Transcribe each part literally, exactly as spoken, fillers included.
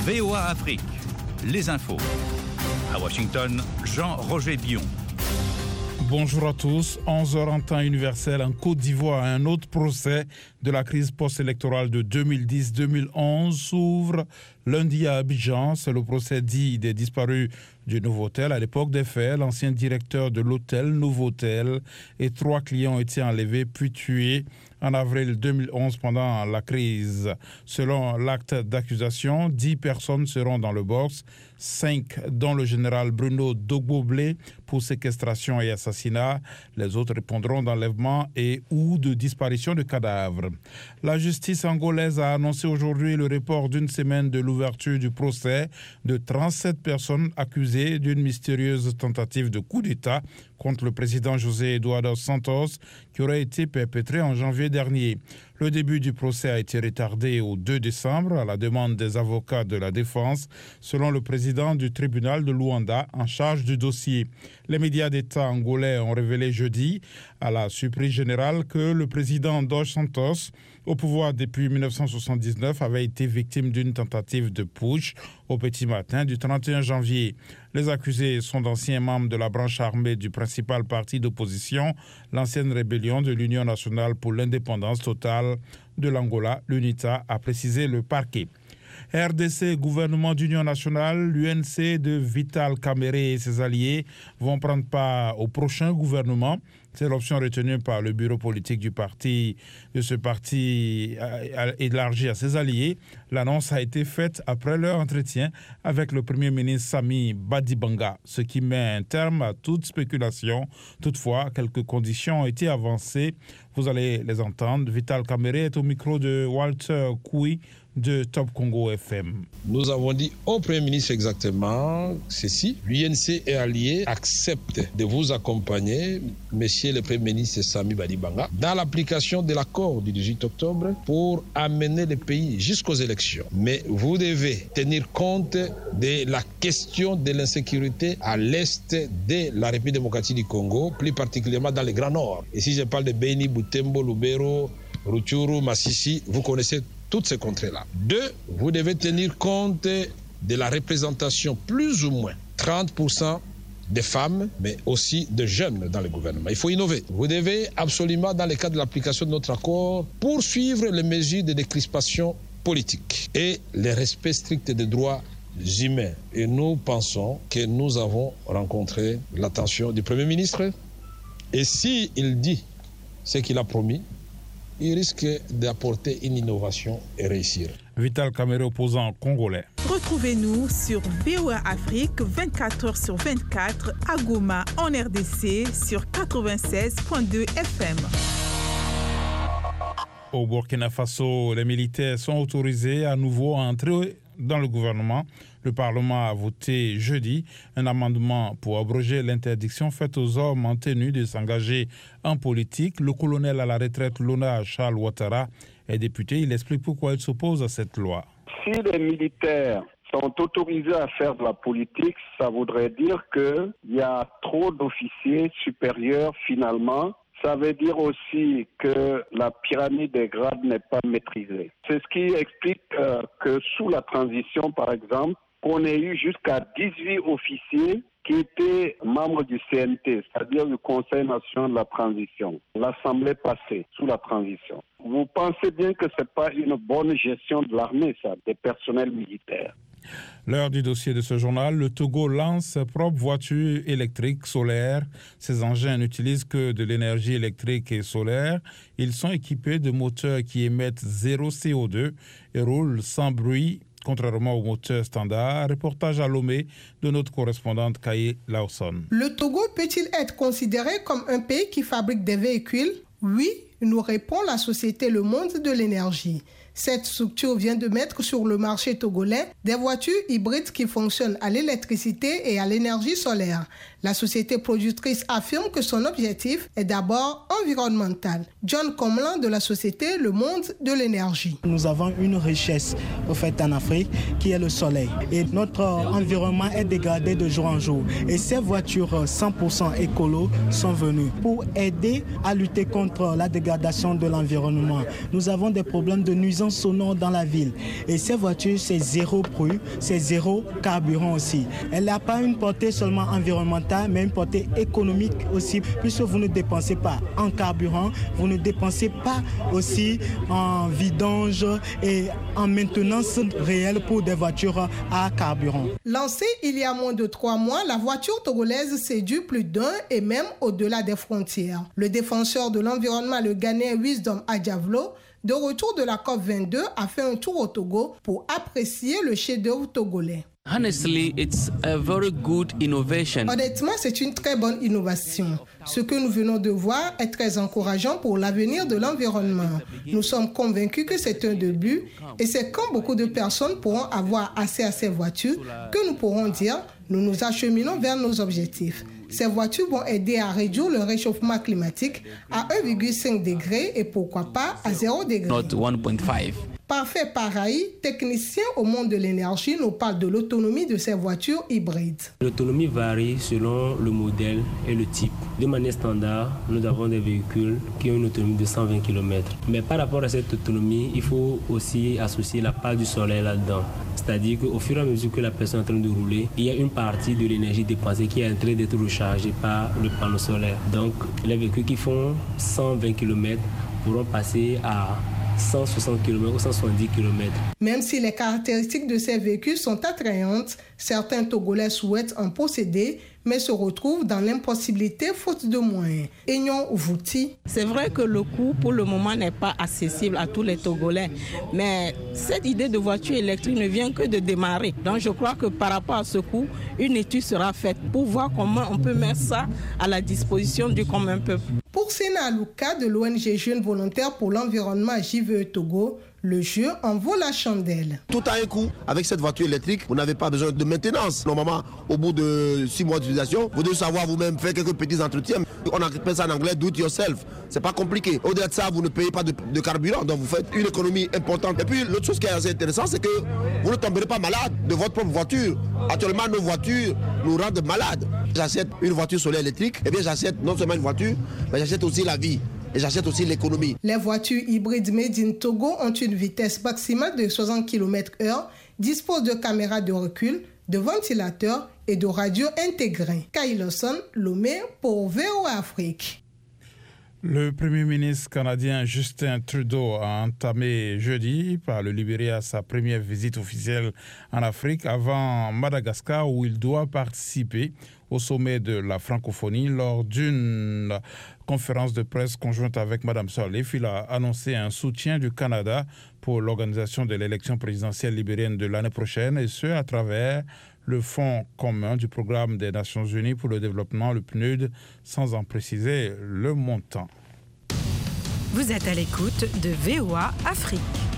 V O A Afrique, les infos. À Washington, Jean-Roger Bion. Bonjour à tous. onze heures en temps universel en Côte d'Ivoire, un autre procès de la crise post-électorale de deux mille dix deux mille onze s'ouvre lundi à Abidjan. C'est le procès dit des disparus du Novotel. À l'époque des faits, l'ancien directeur de l'hôtel Novotel et trois clients ont été enlevés puis tués en avril deux mille onze pendant la crise. Selon l'acte d'accusation, dix personnes seront dans le box, cinq dont le général Bruno Dogboblé pour séquestration et assassinat. Les autres répondront d'enlèvement et ou de disparition de cadavres. La justice angolaise a annoncé aujourd'hui le report d'une semaine de l'ouverture du procès de trente-sept personnes accusées d'une mystérieuse tentative de coup d'État contre le président José Eduardo Santos qui aurait été perpétrée en janvier dernier. Le début du procès a été retardé au deux décembre à la demande des avocats de la défense, selon le président du tribunal de Luanda en charge du dossier. Les médias d'État angolais ont révélé jeudi, à la surprise générale, que le président Dos Santos, au pouvoir depuis mille neuf cent soixante-dix-neuf, avait été victime d'une tentative de putsch au petit matin du trente et un janvier. Les accusés sont d'anciens membres de la branche armée du principal parti d'opposition, l'ancienne rébellion de l'Union nationale pour l'indépendance totale de l'Angola, l'UNITA, a précisé le parquet. R D C, gouvernement d'union nationale, l'U N C de Vital Kamerhe et ses alliés vont prendre part au prochain gouvernement. C'est l'option retenue par le bureau politique du parti, de ce parti élargi à ses alliés. L'annonce a été faite après leur entretien avec le Premier ministre Sami Badibanga, ce qui met un terme à toute spéculation. Toutefois, quelques conditions ont été avancées. Vous allez les entendre. Vital Kamerhe est au micro de Walter Koui de Top Congo F M. Nous avons dit au Premier ministre exactement ceci. L'U N C et alliés acceptent de vous accompagner, Monsieur le Premier ministre Sami Badibanga, dans l'application de l'accord du dix-huit octobre pour amener le pays jusqu'aux élections. Mais vous devez tenir compte de la question de l'insécurité à l'est de la République démocratique du Congo, plus particulièrement dans le Grand Nord. Et si je parle de Beni, Butembo, Lubero, Rutshuru, Masisi, vous connaissez toutes ces contrées-là. Deux, vous devez tenir compte de la représentation plus ou moins trente pour cent des femmes, mais aussi de jeunes dans le gouvernement. Il faut innover. Vous devez absolument, dans le cadre de l'application de notre accord, poursuivre les mesures de décrispation politique et le respect strict des droits humains. Et nous pensons que nous avons rencontré l'attention du Premier ministre. Et s'il dit ce qu'il a promis, il risque d'apporter une innovation et réussir. Vital Kamerhe, opposant congolais. Retrouvez-nous sur V O A Afrique vingt-quatre heures sur vingt-quatre à Goma en R D C sur quatre-vingt-seize virgule deux F M. Au Burkina Faso, les militaires sont autorisés à nouveau à entrer dans le gouvernement. Le Parlement a voté jeudi un amendement pour abroger l'interdiction faite aux hommes en tenue de s'engager en politique. Le colonel à la retraite Lona Charles Ouattara est député. Il explique pourquoi il s'oppose à cette loi. Si les militaires sont autorisés à faire de la politique, ça voudrait dire qu'il y a trop d'officiers supérieurs finalement. Ça veut dire aussi que la pyramide des grades n'est pas maîtrisée. C'est ce qui explique euh, que sous la transition, par exemple, qu'on ait eu jusqu'à dix-huit officiers qui étaient membres du C N T, c'est-à-dire du Conseil national de la transition, l'Assemblée passée sous la transition. Vous pensez bien que ce n'est pas une bonne gestion de l'armée, ça, des personnels militaires. L'heure du dossier de ce journal, le Togo lance ses propres voitures électriques solaires. Ces engins n'utilisent que de l'énergie électrique et solaire. Ils sont équipés de moteurs qui émettent zéro C O deux et roulent sans bruit, contrairement aux moteurs standards. Reportage à Lomé de notre correspondante Kaye Lawson. Le Togo peut-il être considéré comme un pays qui fabrique des véhicules? Oui, nous répond la société Le Monde de l'énergie. Cette structure vient de mettre sur le marché togolais des voitures hybrides qui fonctionnent à l'électricité et à l'énergie solaire. La société productrice affirme que son objectif est d'abord environnemental. John Comlan de la société Le Monde de l'énergie. Nous avons une richesse au fait en Afrique qui est le soleil. Et notre environnement est dégradé de jour en jour. Et ces voitures cent pour cent écolo sont venues pour aider à lutter contre la dégradation de l'environnement. Nous avons des problèmes de nuisance nuisances sonores dans la ville. Et ces voitures, c'est zéro bruit, c'est zéro carburant aussi. Elle n'a pas une portée seulement environnementale, mais une portée économique aussi, puisque vous ne dépensez pas en carburant, vous ne dépensez pas aussi en vidange et en maintenance réelle pour des voitures à carburant. Lancée il y a moins de trois mois, la voiture togolaise séduit plus d'un et même au-delà des frontières. Le défenseur de l'environnement, le Ghanéen Wisdom Adjavlo, de retour de la COP vingt-deux, a fait un tour au Togo pour apprécier le chef-d'œuvre togolais. Honestly, it's a very good innovation. Honnêtement, c'est une très bonne innovation. Ce que nous venons de voir est très encourageant pour l'avenir de l'environnement. Nous sommes convaincus que c'est un début et c'est quand beaucoup de personnes pourront avoir accès à ces voitures que nous pourrons dire nous nous acheminons vers nos objectifs. Ces voitures vont aider à réduire le réchauffement climatique à un virgule cinq degré et pourquoi pas à zéro degré. Not one point five. Parfait Paraï, technicien au monde de l'énergie, nous parle de l'autonomie de ces voitures hybrides. L'autonomie varie selon le modèle et le type. De manière standard, nous avons des véhicules qui ont une autonomie de cent vingt kilomètres. Mais par rapport à cette autonomie, il faut aussi associer la part du soleil là-dedans. C'est-à-dire qu'au fur et à mesure que la personne est en train de rouler, il y a une partie de l'énergie dépensée qui est en train d'être rechargée par le panneau solaire. Donc, les véhicules qui font cent vingt kilomètres pourront passer à cent soixante kilomètres ou cent soixante-dix kilomètres. Même si les caractéristiques de ces véhicules sont attrayantes, certains Togolais souhaitent en posséder, mais se retrouvent dans l'impossibilité faute de moyens. Aignon Vouti. C'est vrai que le coût pour le moment n'est pas accessible à tous les Togolais, mais cette idée de voiture électrique ne vient que de démarrer. Donc je crois que par rapport à ce coût, une étude sera faite pour voir comment on peut mettre ça à la disposition du commun peuple. Pour Sena Alouka de l'O N G Jeunes Volontaires pour l'Environnement J V E Togo, le jeu en vaut la chandelle. Tout a un coût. Avec cette voiture électrique, vous n'avez pas besoin de maintenance. Normalement, au bout de six mois d'utilisation, vous devez savoir vous-même faire quelques petits entretiens. On appelle ça en anglais do it yourself. C'est pas compliqué. Au-delà de ça, vous ne payez pas de, de carburant, donc vous faites une économie importante. Et puis l'autre chose qui est assez intéressante, c'est que vous ne tomberez pas malade de votre propre voiture. Actuellement, nos voitures nous rendent malades. J'achète une voiture solaire électrique, et bien j'achète non seulement une voiture, mais j'achète aussi la vie. Et j'achète aussi l'économie. Les voitures hybrides made in Togo ont une vitesse maximale de soixante kilomètres heure, disposent de caméras de recul, de ventilateurs et de radios intégrés. Kyle Lawson, Lomé pour V O A Afrique. Le Premier ministre canadien Justin Trudeau a entamé jeudi par le Libéria sa première visite officielle en Afrique avant Madagascar où il doit participer au sommet de la francophonie. Lors d'une conférence de presse conjointe avec Mme Sirleaf, il a annoncé un soutien du Canada pour l'organisation de l'élection présidentielle libérienne de l'année prochaine et ce à travers le Fonds commun du programme des Nations Unies pour le développement, le P N U D, sans en préciser le montant. Vous êtes à l'écoute de V O A Afrique.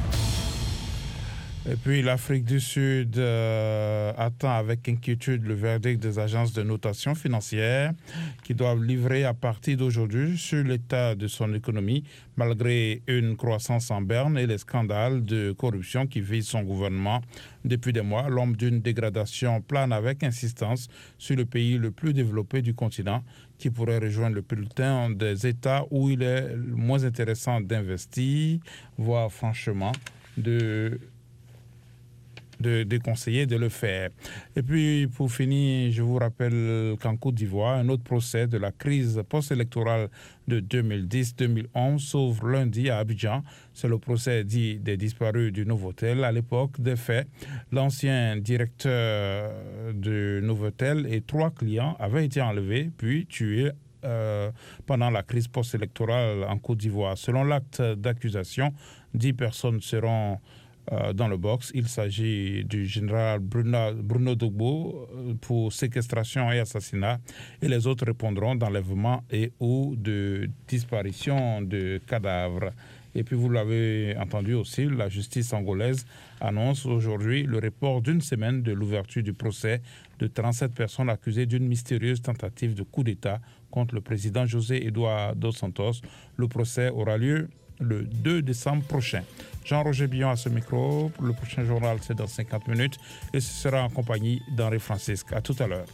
Et puis l'Afrique du Sud euh, attend avec inquiétude le verdict des agences de notation financière qui doivent livrer à partir d'aujourd'hui sur l'état de son économie malgré une croissance en berne et les scandales de corruption qui visent son gouvernement. Depuis des mois, l'homme d'une dégradation plane avec insistance sur le pays le plus développé du continent qui pourrait rejoindre le peloton des États où il est moins intéressant d'investir, voire franchement de... de déconseiller de le faire. Et puis, pour finir, je vous rappelle qu'en Côte d'Ivoire, un autre procès de la crise post-électorale de deux mille dix deux mille onze s'ouvre lundi à Abidjan. C'est le procès dit des disparus du Novotel. À l'époque des faits, l'ancien directeur du Novotel et trois clients avaient été enlevés puis tués euh, pendant la crise post-électorale en Côte d'Ivoire. Selon l'acte d'accusation, dix personnes seront dans le box. Il s'agit du général Bruno, Bruno Dogbo pour séquestration et assassinat et les autres répondront d'enlèvement et ou de disparition de cadavres. Et puis vous l'avez entendu aussi, la justice angolaise annonce aujourd'hui le report d'une semaine de l'ouverture du procès de trente-sept personnes accusées d'une mystérieuse tentative de coup d'État contre le président José Eduardo dos Santos. Le procès aura lieu le deux décembre prochain. Jean-Roger Billon à ce micro. Le prochain journal, c'est dans cinquante minutes et ce sera en compagnie d'Henri Francisque. À tout à l'heure.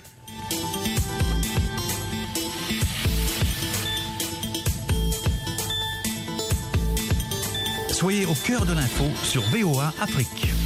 Soyez au cœur de l'info sur V O A Afrique.